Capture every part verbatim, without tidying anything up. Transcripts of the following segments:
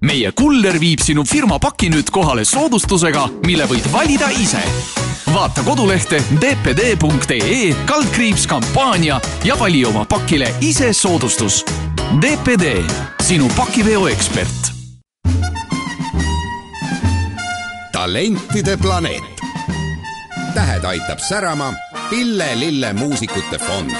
meie kuller viib sinu firma paki nüüd kohale soodustusega, mille võid valida ise. Vaata kodulehte d p d punkt e e kaldkriips kampaania ja vali oma pakile ise soodustus. D P D, sinu pakiveo ekspert. Talentide planeet. Tähed aitab särama Pille Lille muusikute fond.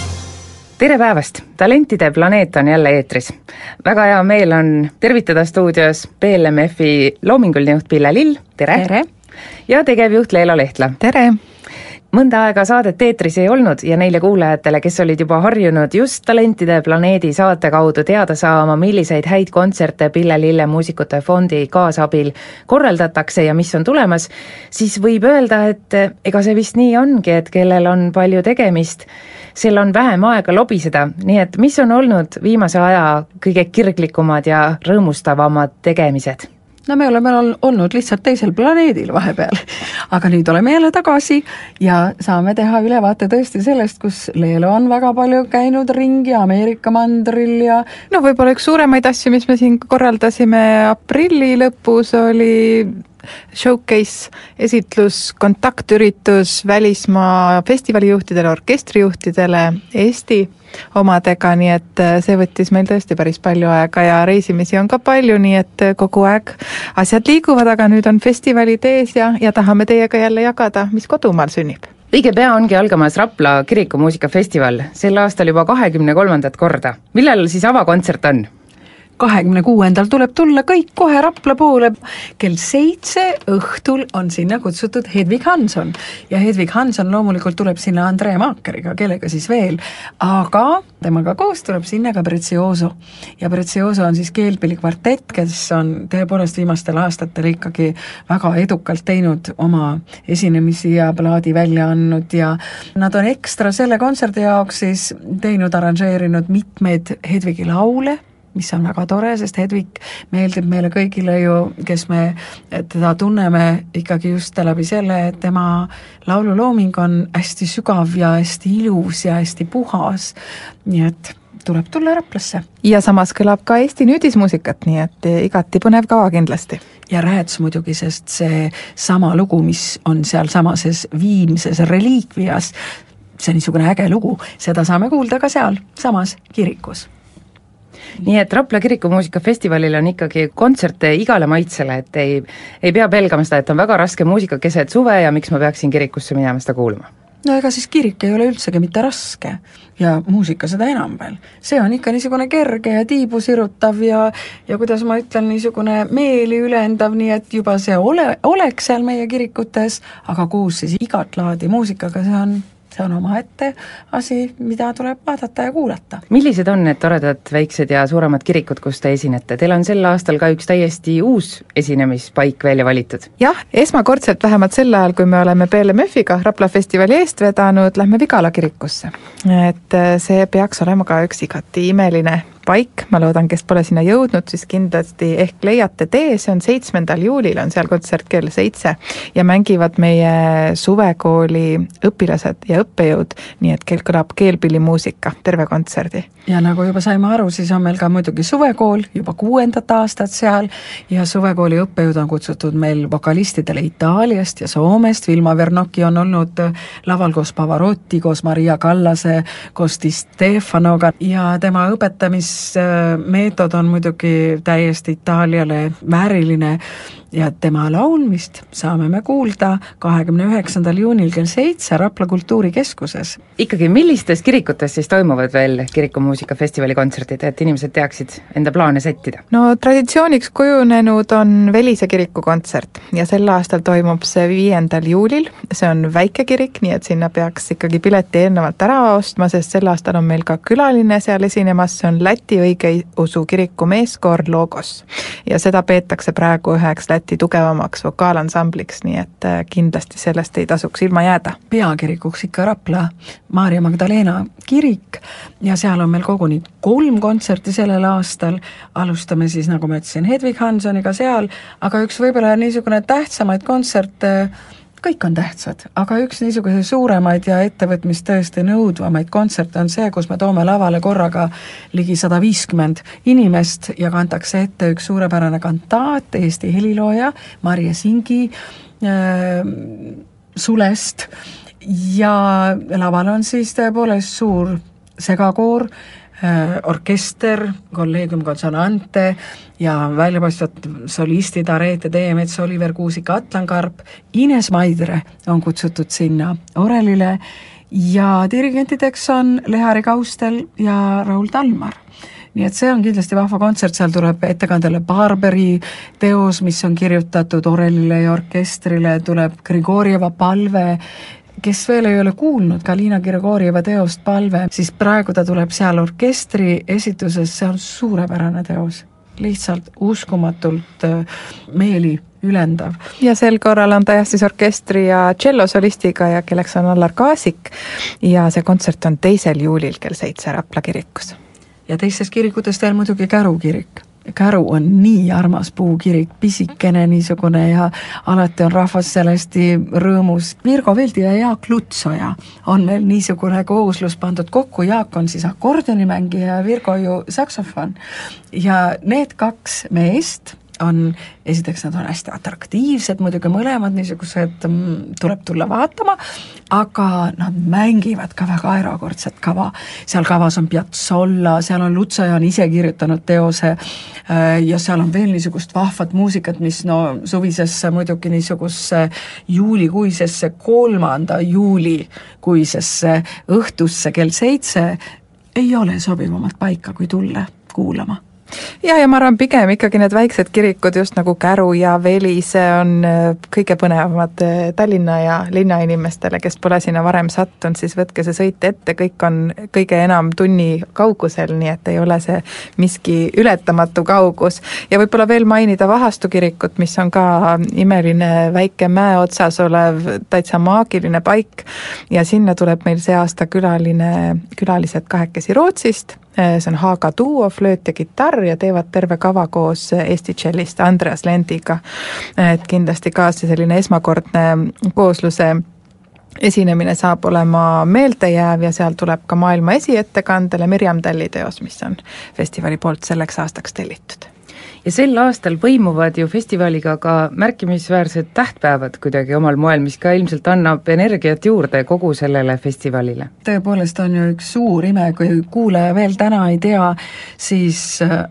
Tere päevast! Talentide planeet on jälle eetris. Väga hea meel on tervitada stuudios B L M F-i loominguline juht Pille Lill. Tere! Tere! Ja tegevjuht Leelo Lehtla. Tere! Mõnda aega saadet eetris ei olnud ja neile kuulajatele, kes olid juba harjunud just Talentide planeedi saate kaudu teada saama, milliseid häid kontserte Pille Lille muusikute fondi kaasabil korraldatakse ja mis on tulemas, siis võib öelda, et ega see vist nii ongi, et kellel on palju tegemist, sel on vähem aega lobiseda, nii et mis on olnud viimase aja kõige kirglikumad ja rõõmustavamad tegemised? No me oleme olnud lihtsalt teisel planeedil vahepeal, aga nüüd oleme jälle tagasi ja saame teha ülevaate tõesti sellest, kus Leelo on väga palju käinud ringi Ameerika mandril ja no võib-olla üks suuremaid asju, mis me siin korraldasime aprilli lõpus oli showcase, esitlus, kontaktüritus välismaa festivalijuhtidele, orkestrijuhtidele, Eesti omadega, nii et see võttis meil tõesti päris palju aega ja reisimisi on ka palju, nii et kogu aeg asjad liiguvad, aga nüüd on festivalid ees ja, ja tahame teiega jälle jagada, mis kodumaal sünnib. Õige pea ongi algamas Rapla kirikumuusikafestival, sel aastal juba kahekümne kolmandat korda. Millal siis avakontsert on? kahekümne kuuendal tuleb tulla kõik kohe Rapla poole. Kell seitse õhtul on sinna kutsutud Hedvig Hanson ja Hedvig Hanson loomulikult tuleb sinna Andrea Maakeriga, kellega siis veel, aga temaga koos tuleb sinna ka Prezioso ja Prezioso on siis keelpillikvartett, kes on tõepoolest viimastel aastatel ikkagi väga edukalt teinud oma esinemisi ja plaadi välja andnud ja nad on ekstra selle kontserdi jaoks siis teinud, arranžeerinud mitmeid Hedvigi laule, mis on väga tore, sest Hedvig meeldib meile kõigile ju, kes me teda tunneme ikkagi just läbi selle, et tema laululooming on hästi sügav ja hästi ilus ja hästi puhas, nii et tuleb tulla Raplasse. Ja samas kõlab ka Eesti nüüdismuusikat, nii et igati põnev kava kindlasti. Ja Rääts muidugi, sest see sama lugu, mis on seal samases viimses reliikvias, see on niisugune äge lugu, seda saame kuulda ka seal samas kirikus. Nii et Rapla kirikumuusikafestivalil on ikkagi kontserte igale maitsele, et ei, ei pea pelgama seda, et on väga raske muusika keset suve ja miks ma peaksin kirikusse minema seda kuulma. No ega siis kirik ei ole üldsegi mitte raske ja muusika seda enam veel. See on ikka niisugune kerge ja tiibu sirutav ja, ja kuidas ma ütlen, niisugune meeli ülendav, nii et juba see ole, oleks seal meie kirikutes, aga kuus siis igat laadi muusikaga, see on see on oma ette asi, mida tuleb vaadata ja kuulata. Millised on need toredad väiksed ja suuremad kirikud, kus te esinete? Teil on sel aastal ka üks täiesti uus esinemispaik välja valitud. Jah, esmakordselt vähemalt sel ajal, kui me oleme B L M F-iga Rapla festivali eest vedanud, lähme Vigala kirikusse. Et see peaks olema ka üks igati imeline paik, ma loodan, kes pole sinna jõudnud, siis kindlasti ehk leiate tee, see on seitsmendal juulil, on seal kontsert kell seitse ja mängivad meie suvekooli õpilased ja õppejõud, nii et kell kõlab keelpillimuusika, terve kontserdi. Ja nagu juba saime aru, siis on meil ka muidugi suvekool, juba kuuendat aastat seal ja suvekooli õppejõud on kutsutud meil vokalistidele Itaaliast ja Soomest, Vilma Vernocchi on olnud laval koos Pavarotti, koos Maria Kallase, koos Di Stefanoga ja tema õpetamis meetod on muidugi täiesti Itaaliale vääriline ja tema laulmist saame me kuulda kahekümne üheksandal juunil kell seitse Rapla kultuurikeskuses. Ikkagi millistes kirikutes siis toimuvad veel kirikumuusikafestivali kontserdid, et inimesed teaksid enda plaane settida? No traditsiooniks kujunenud on Velise kiriku kontsert ja sel aastal toimub see viiendal juulil, see on väike kirik, nii et sinna peaks ikkagi pileti eelnevalt ära ostma, sest sel aastal on meil ka külaline seal esinemas, see on Läti õigeusu kiriku meeskoor Logos ja seda peetakse praegu üheks Läti tugevamaks vokaalansambliks, nii et kindlasti sellest ei tasuks ilma jääda. Peakirikuks ikka Rapla Maarja Magdalena kirik ja seal on meil koguni kolm kontserti sellel aastal. Alustame siis, nagu ma ütlesin, Hedvig Hansoniga seal, aga üks võib-olla niisugune tähtsamaid kontserte kõik on tähtsad, aga üks niisuguse suuremaid ja ettevõtmist tõesti nõudvamaid kontserte on see, kus me toome lavale korraga ligi sada viiskümmend inimest ja kantakse ette üks suurepärane kantaat, Eesti helilooja Marje Singi äh, sulest ja laval on siis tõepoolest suur segakoor, orkester, kolleegium Consonante ja väljapaistvad solistid Areete Teemets, Oliver Kuusik, Atlan Karp, Ines Maidre on kutsutud sinna orelile ja dirigentideks on Lehari Kaustel ja Raul Talmar. Nii et see on kindlasti vahva kontsert, seal tuleb ettekandele Barberi teos, mis on kirjutatud orelile ja orkestrile, tuleb Grigorjeva palve, kes veel ei ole kuulnud Galina Grigorjeva teost Palve, siis praegu ta tuleb seal orkestri esituses, see on suurepärane teos. Lihtsalt uskumatult meeli ülendav. Ja sel korral on ta jah siis orkestri ja tšellosolistiga ja kelleks on Allar Kaasik ja see kontsert on teisel juulil kell seitse Rapla kirikus. Ja teistes kirikutest veel muidugi Käru kirik. Käru on nii armas puukirik, pisikene niisugune ja alati on rahvas sellest rõõmus. Virgo Veldi ja Jaak Lutsoja on meil niisugune kooslus pandud kokku, Jaak on siis akordionimängija ja Virgo ju saksofon. Ja need kaks meest on, esiteks nad on hästi atraktiivsed, muidugi mõlemad niisugused tuleb tulla vaatama, aga nad mängivad ka väga erakordset kava. Seal kavas on Piazzolla, seal on Lutsoja on ise kirjutanud teose ja seal on veel niisugust vahvat muusikat, mis no suvisesse muidugi niisugusesse juulikuisesse, kolmanda juulikuisesse õhtusse kell seitse ei ole sobivamalt paika, kui tulla kuulama. Ja, ja ma arvan pigem ikkagi need väiksed kirikud just nagu Käru ja Veli, see on kõige põnevamad Tallinna ja linnainimestele, kes pole sinna varem sattunud, siis võtke see sõit ette, kõik on kõige enam tunni kaugusel, nii et ei ole see miski ületamatu kaugus. Ja võib-olla veel mainida Vahastu kirikut, mis on ka imeline väike mäe otsas olev täitsa maagiline paik ja sinna tuleb meil see aasta külaline, külalised kahekesi Rootsist, see on Haaga duo, flööt ja kitarr ja teevad terve kava koos Eesti tšellist Andreas Lendiga. Et kindlasti ka see selline esmakordne koosluse esinemine saab olema meeldejääv ja seal tuleb ka maailma esiettekandele Mirjam Talli teos, mis on festivali poolt selleks aastaks tellitud. Ja sel aastal põimuvad ju festivaliga ka märkimisväärsed tähtpäevad kuidagi omal moel, mis ka ilmselt annab energiat juurde kogu sellele festivalile. Tõepoolest on ju üks suur ime, kui kuulaja veel täna ei tea, siis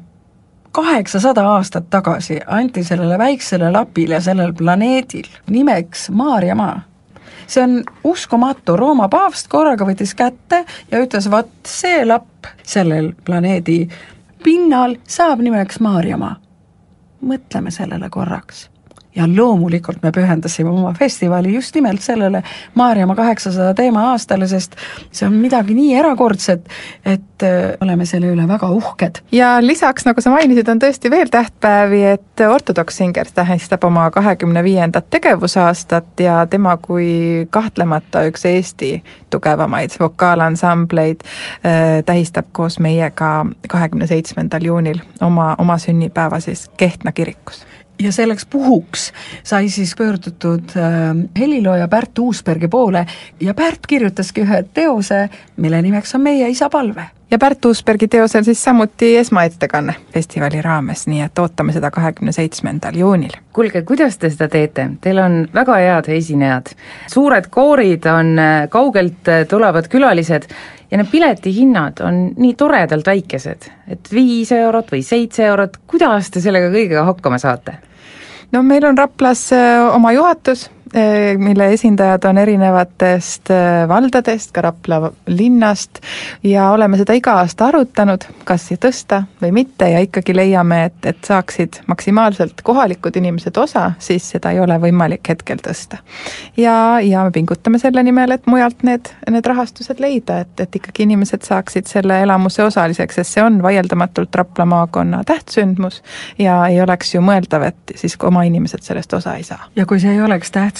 kaheksasada aastat tagasi anti sellele väiksele lapile sellel planeedil nimeks Maarjamaa. See on uskumatu, Rooma paavst korraga võttis kätte ja ütles, vaat see lapp sellel planeedi pinnal saab nimeks Maarjamaa. Mõtleme sellele korraks. Ja loomulikult me pühendasime oma festivali just nimelt sellele Maarjamaa kaheksasada teema aastale, sest see on midagi nii erakordset, et oleme selle üle väga uhked. Ja lisaks, nagu sa mainisid, on tõesti veel tähtpäevi, et Ortodox Singers tähistab oma kahekümne viiendat tegevusaastat ja tema kui kahtlemata üks Eesti tugevamaid vokaalansambleid tähistab koos meiega kahekümne seitsmendal juunil oma, oma sünnipäeva siis Kehtna kirikus. Ja selleks puhuks sai siis pöördutud äh, helilooja Pärt Uusbergi poole ja Pärt kirjutaski ühe teose, mille nimeks on Meie isa palve. Ja Pärt Uusbergi teosel siis samuti esmaettekanne festivali raames, nii et ootame seda kahekümne seitsmendal juunil. Kuulge, kuidas te seda teete? Teil on väga head esinejad. Suured koorid on, kaugelt tulevad külalised ja need piletihinnad on nii toredalt väikesed, et viis eurot või seitse eurot. Kuidas te sellega kõigega hakkama saate? No meil on Raplas oma juhatus, mille esindajad on erinevatest valdadest, ka Rapla linnast ja oleme seda iga aasta arutanud, kas tõsta või mitte ja ikkagi leiame, et, et saaksid maksimaalselt kohalikud inimesed osa, siis seda ei ole võimalik hetkel tõsta. Ja, ja me pingutame selle nimel, et mujalt need, need rahastused leida, et, et ikkagi inimesed saaksid selle elamuse osaliseks, sest see on vaieldamatult Rapla maakonna tähtsündmus ja ei oleks ju mõeldav, et siis oma inimesed sellest osa ei saa. Ja kui see ei oleks tähtsündmus,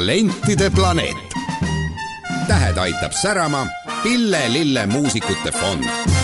talentide planeet. Tähed aitab särama Pille Lille muusikute fond.